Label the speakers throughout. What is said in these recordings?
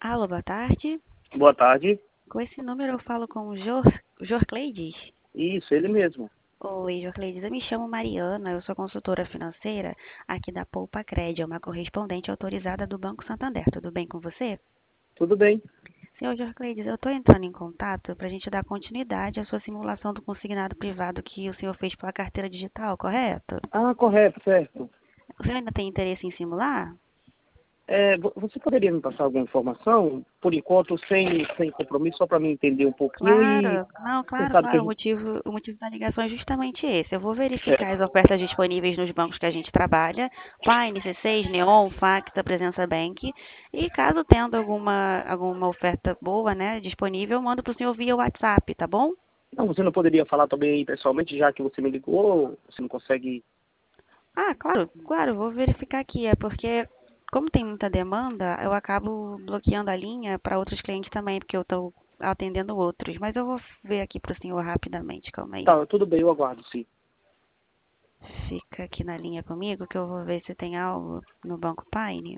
Speaker 1: Alô, boa tarde.
Speaker 2: Boa tarde.
Speaker 1: Com esse número eu falo com o Jorcleides.
Speaker 2: Isso, ele mesmo.
Speaker 1: Oi, Jorcleides, eu me chamo Mariana, eu sou consultora financeira aqui da Poupa Cred, uma correspondente autorizada do Banco Santander. Tudo bem com você?
Speaker 2: Tudo bem?
Speaker 1: Senhor Jorcleides, eu estou entrando em contato para a gente dar continuidade à sua simulação do consignado privado que o senhor fez pela carteira digital, correto?
Speaker 2: Ah, correto, certo.
Speaker 1: O senhor ainda tem interesse em simular?
Speaker 2: Você poderia me passar alguma informação, por enquanto, sem compromisso, só para mim entender um pouquinho e
Speaker 1: Claro, não,
Speaker 2: você
Speaker 1: claro,
Speaker 2: sabe que a
Speaker 1: claro.
Speaker 2: gente...
Speaker 1: O motivo da ligação é justamente esse. Eu vou verificar as
Speaker 2: Certo.
Speaker 1: ofertas disponíveis nos bancos que a gente trabalha, Paine, C6, Neon, Facta, Presença Bank. E caso tendo alguma oferta boa, né, disponível, eu mando para o senhor via WhatsApp, tá bom?
Speaker 2: Não, você não poderia falar também aí pessoalmente, já que você me ligou, você não consegue...
Speaker 1: Ah, claro, claro, vou verificar aqui. É porque, como tem muita demanda, eu acabo bloqueando a linha para outros clientes também, porque eu estou atendendo outros. Mas eu vou ver aqui para o senhor rapidamente, calma aí.
Speaker 2: Tá, tudo bem, eu aguardo, sim.
Speaker 1: Fica aqui na linha comigo que eu vou ver se tem algo no Banco Paine.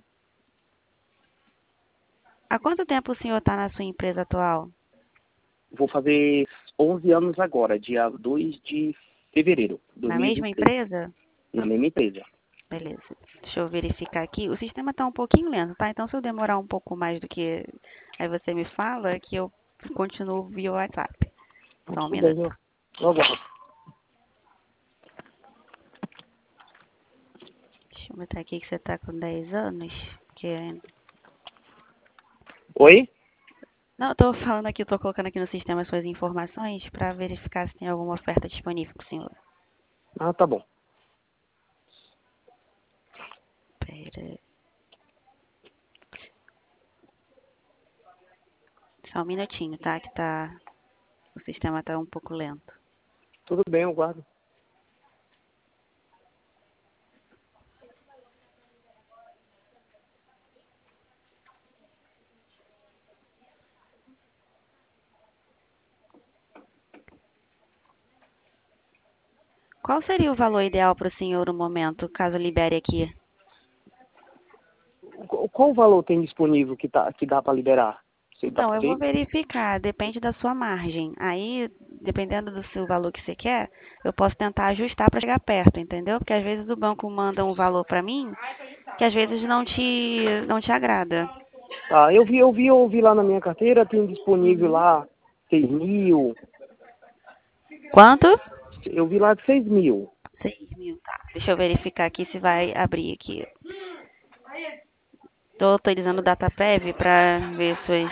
Speaker 1: Há quanto tempo o senhor está na sua empresa atual?
Speaker 2: Vou fazer 11 anos agora, dia 2 de fevereiro de
Speaker 1: Na mesma
Speaker 2: 2023,
Speaker 1: empresa?
Speaker 2: na mesma empresa.
Speaker 1: Beleza. Deixa eu verificar aqui. O sistema está um pouquinho lento, tá? Então, se eu demorar um pouco mais do que aí você me fala, que eu continuo via WhatsApp.
Speaker 2: Então,
Speaker 1: Só um
Speaker 2: tudo bem,
Speaker 1: minuto.
Speaker 2: eu aguardo.
Speaker 1: Deixa eu botar aqui que você está com 10 anos. Que...
Speaker 2: Oi?
Speaker 1: Não, eu tô falando aqui, eu tô colocando aqui no sistema as suas informações para verificar se tem alguma oferta disponível para o senhor.
Speaker 2: Ah, tá bom.
Speaker 1: Pera. Só um minutinho, tá? O sistema tá um pouco lento.
Speaker 2: Tudo bem, eu aguardo.
Speaker 1: Qual seria o valor ideal para o senhor no momento, caso libere aqui?
Speaker 2: Qual o valor tem disponível que dá para liberar? Você dá
Speaker 1: Então,
Speaker 2: para
Speaker 1: eu vou
Speaker 2: ver?
Speaker 1: verificar, depende da sua margem. Aí, dependendo do seu valor que você quer, eu posso tentar ajustar para chegar perto, entendeu? Porque às vezes o banco manda um valor para mim que às vezes não te agrada.
Speaker 2: Ah, eu vi lá na minha carteira, tem disponível
Speaker 1: Uhum.
Speaker 2: lá 6 mil.
Speaker 1: Quanto?
Speaker 2: Eu vi lá de 6 mil.
Speaker 1: 6.000, tá. Deixa eu verificar aqui se vai abrir aqui. Estou autorizando o DataPrev para ver suas...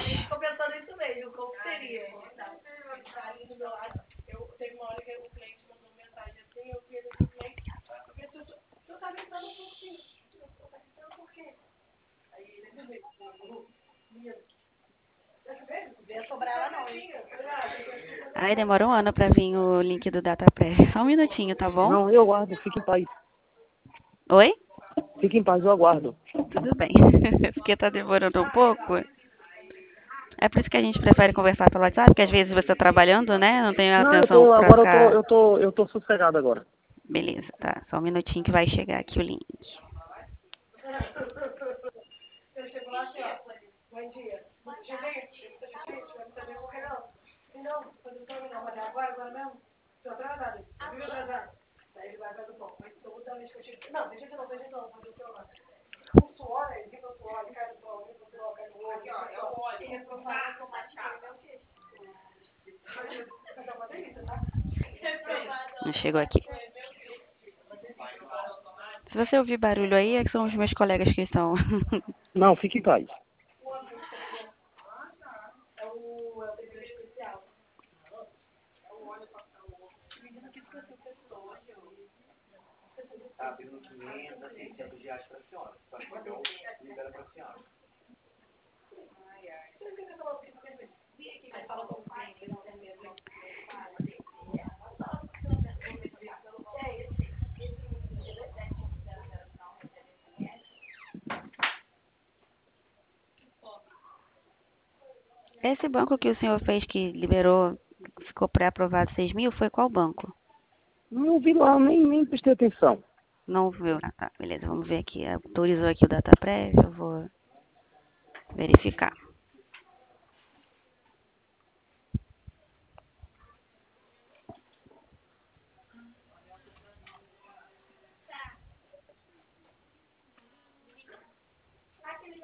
Speaker 1: Ai, demora um ano para vir o link do DataPrev. Só um minutinho, tá bom?
Speaker 2: Não, eu aguardo, fique em paz.
Speaker 1: Oi?
Speaker 2: Fique em paz, eu aguardo.
Speaker 1: Tudo bem. Porque tá demorando um pouco. É por isso que a gente prefere conversar pelo WhatsApp, porque às vezes você tá trabalhando, né? Não tem
Speaker 2: Não,
Speaker 1: atenção pra ficar...
Speaker 2: eu tô sossegado agora.
Speaker 1: Beleza, tá. Só um minutinho que vai chegar aqui o link. Não chegou aqui. Se você ouvir barulho aí, é que são os meus colegas que estão...
Speaker 2: Não, fique em paz.
Speaker 1: Esse banco que o senhor fez que liberou, ficou pré-aprovado 6.000, foi qual banco?
Speaker 2: Não vi lá, nem prestei atenção.
Speaker 1: Não viu? Ah, tá, beleza, vamos ver aqui. Autorizou aqui o DataPrev, eu vou verificar.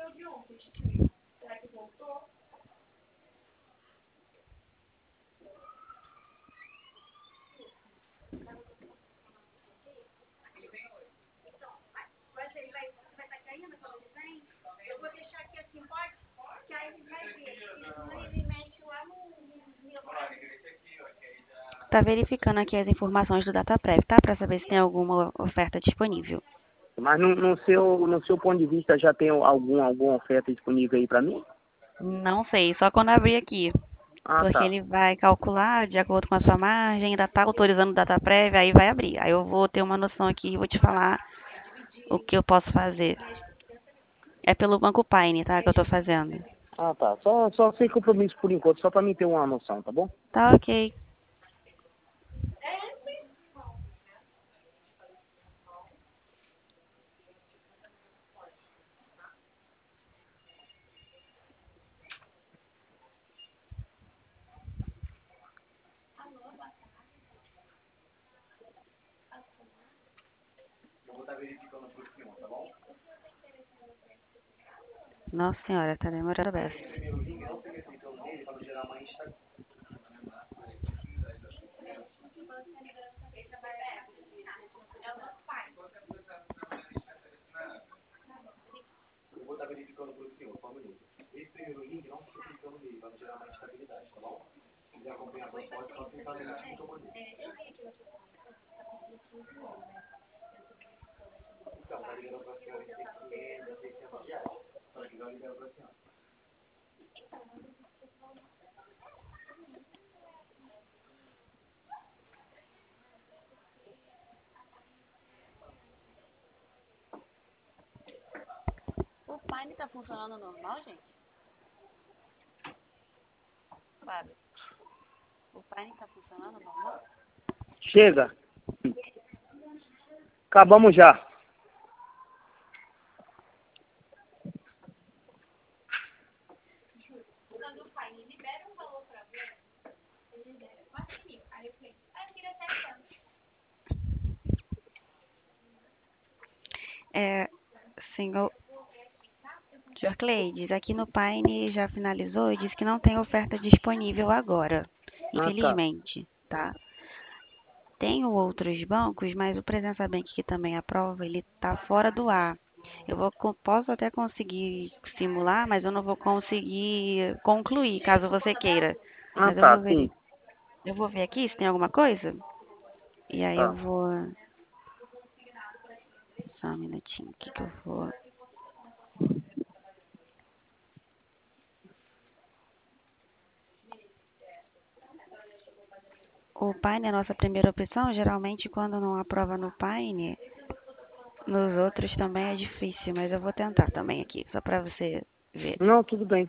Speaker 1: Tá verificando aqui as informações do DataPrev, tá? Para saber se tem alguma oferta disponível.
Speaker 2: Mas no seu ponto de vista já tem alguma oferta disponível aí para mim?
Speaker 1: Não sei, só quando abrir aqui.
Speaker 2: Ah,
Speaker 1: Porque
Speaker 2: tá.
Speaker 1: ele vai calcular de acordo com a sua margem, ainda está autorizando o DataPrev, aí vai abrir. Aí eu vou ter uma noção aqui e vou te falar o que eu posso fazer. É pelo Banco Paine, tá? Que eu tô fazendo.
Speaker 2: Ah, tá. Só sem compromisso por enquanto, só para mim ter uma noção, tá bom?
Speaker 1: Tá ok. Nossa senhora, tá demorando a beça. O Paine tá funcionando normal, gente? Fábio, o Paine tá funcionando normal?
Speaker 2: Chega. Acabamos já.
Speaker 1: É, senhor Jorcleides, aqui no Paine já finalizou e disse que não tem oferta disponível agora.
Speaker 2: Ah, tá.
Speaker 1: Infelizmente, tá? Tenho outros bancos, mas o Presença Bank que também aprova, ele tá fora do ar. Posso até conseguir simular, mas eu não vou conseguir concluir, caso você queira.
Speaker 2: Ah,
Speaker 1: Mas
Speaker 2: tá, sim.
Speaker 1: eu vou ver aqui se tem alguma coisa. E aí eu
Speaker 2: Tá.
Speaker 1: vou. Só um minutinho aqui que eu vou. O Paine é a nossa primeira opção. Geralmente, quando não aprova no Paine, nos outros também é difícil, mas eu vou tentar também aqui, só para você ver.
Speaker 2: Não, tudo bem.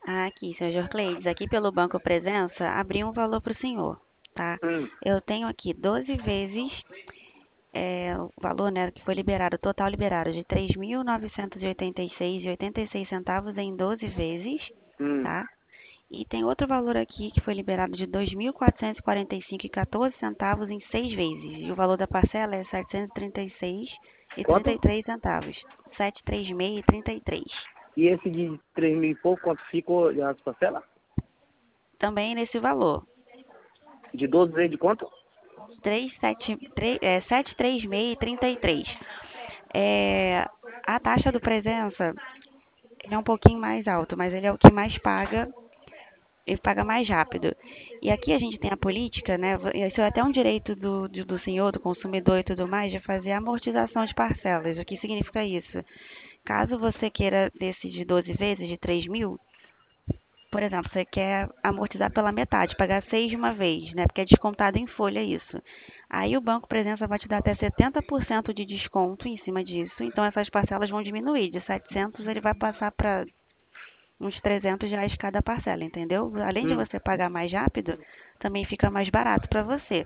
Speaker 1: Aqui, senhor Jorcleides, aqui pelo Banco Presença, abri um valor para o senhor, tá?
Speaker 2: Hum,
Speaker 1: Eu tenho aqui 12 vezes o valor, né, que foi liberado, total liberado de 3.986,86 em 12 vezes,
Speaker 2: hum.
Speaker 1: tá? E tem outro valor aqui que foi liberado de 2.445,14 em 6 vezes. E o valor da parcela é 736,33
Speaker 2: Quanto?
Speaker 1: centavos. 736,33.
Speaker 2: E esse de 3 mil e pouco, quanto ficou as parcelas?
Speaker 1: Também nesse valor.
Speaker 2: De 12 vezes de quanto?
Speaker 1: 736,33. É, a taxa do presença ele é um pouquinho mais alto, mas ele é o que mais paga, ele paga mais rápido. E aqui a gente tem a política, né? Isso é até um direito do senhor, do consumidor e tudo mais, de fazer amortização de parcelas. O que significa isso? Caso você queira desse de 12 vezes, de 3 mil, por exemplo, você quer amortizar pela metade, pagar 6 de uma vez, né? Porque é descontado em folha isso. Aí o Banco Presença vai te dar até 70% de desconto em cima disso. Então essas parcelas vão diminuir. De 700 ele vai passar para uns R$ 300 cada parcela, entendeu? Além de
Speaker 2: Hum,
Speaker 1: você pagar mais rápido, também fica mais barato para você,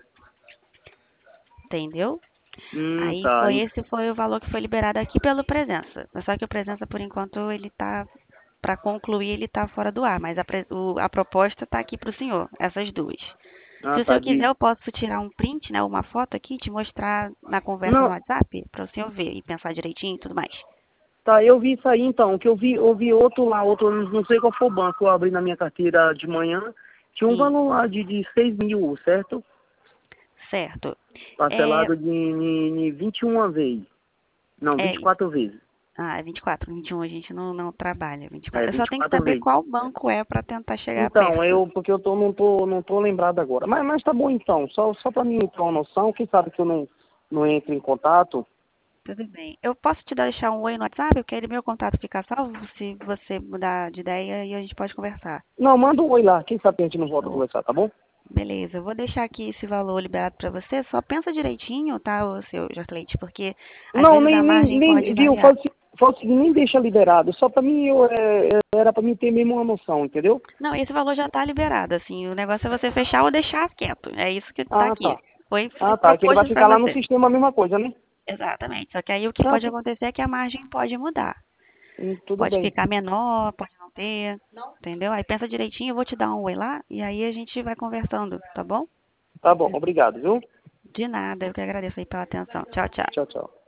Speaker 1: entendeu? Aí
Speaker 2: tá.
Speaker 1: esse foi o valor que foi liberado aqui pelo Presença. Só que o Presença, por enquanto, ele tá, para concluir, ele tá fora do ar, mas a proposta tá aqui para o senhor, essas duas. Se
Speaker 2: Ah,
Speaker 1: o
Speaker 2: tá.
Speaker 1: senhor quiser, eu posso tirar um print, né, uma foto aqui, e te mostrar na conversa no
Speaker 2: Não,
Speaker 1: WhatsApp, para o senhor ver e pensar direitinho e tudo mais.
Speaker 2: tá, eu vi isso aí então, que eu vi outro lá, outro, não sei qual foi o banco, eu abri na minha carteira de manhã, tinha um
Speaker 1: Sim,
Speaker 2: valor lá de 6 mil, certo?
Speaker 1: certo. É,
Speaker 2: Parcelado de 21 vezes. Não,
Speaker 1: é
Speaker 2: 24 vezes.
Speaker 1: Ah, é 24, 21 a gente não trabalha.
Speaker 2: É,
Speaker 1: 24. Eu só
Speaker 2: vinte e
Speaker 1: tenho que
Speaker 2: quatro
Speaker 1: saber
Speaker 2: vezes.
Speaker 1: qual banco é para tentar chegar
Speaker 2: Então,
Speaker 1: perto.
Speaker 2: porque não tô lembrado agora. Mas tá bom então, só para mim ter uma noção, quem sabe que eu não entre em contato.
Speaker 1: Tudo bem. Eu posso te deixar um oi no WhatsApp, porque aí meu contato fica salvo, se você mudar de ideia e a gente pode conversar.
Speaker 2: Não, manda um oi lá, quem sabe a gente não volta a conversar, tá bom?
Speaker 1: Beleza, eu vou deixar aqui esse valor liberado para você. Só pensa direitinho, tá, o seu Jacleide, porque às
Speaker 2: Não,
Speaker 1: vezes a margem pode
Speaker 2: viu,
Speaker 1: variar.
Speaker 2: faz o seguinte, nem deixa liberado, só para mim, era para mim ter mesmo uma noção, entendeu?
Speaker 1: Não, esse valor já está liberado, assim, o negócio é você fechar ou deixar quieto. É isso que está
Speaker 2: Ah,
Speaker 1: aqui.
Speaker 2: tá.
Speaker 1: Foi
Speaker 2: Ah, tá, que ele vai
Speaker 1: proposto para
Speaker 2: ficar lá no
Speaker 1: você.
Speaker 2: sistema a mesma coisa, né?
Speaker 1: Exatamente. Só que aí o que
Speaker 2: Ah,
Speaker 1: pode acontecer é que a margem pode mudar.
Speaker 2: tudo
Speaker 1: Pode
Speaker 2: bem.
Speaker 1: ficar menor, pode não ter, entendeu? Aí pensa direitinho, eu vou te dar um oi lá e aí a gente vai conversando, tá bom?
Speaker 2: Tá bom, obrigado, viu?
Speaker 1: De nada, eu que agradeço aí pela atenção. Tchau, tchau.
Speaker 2: Tchau, tchau.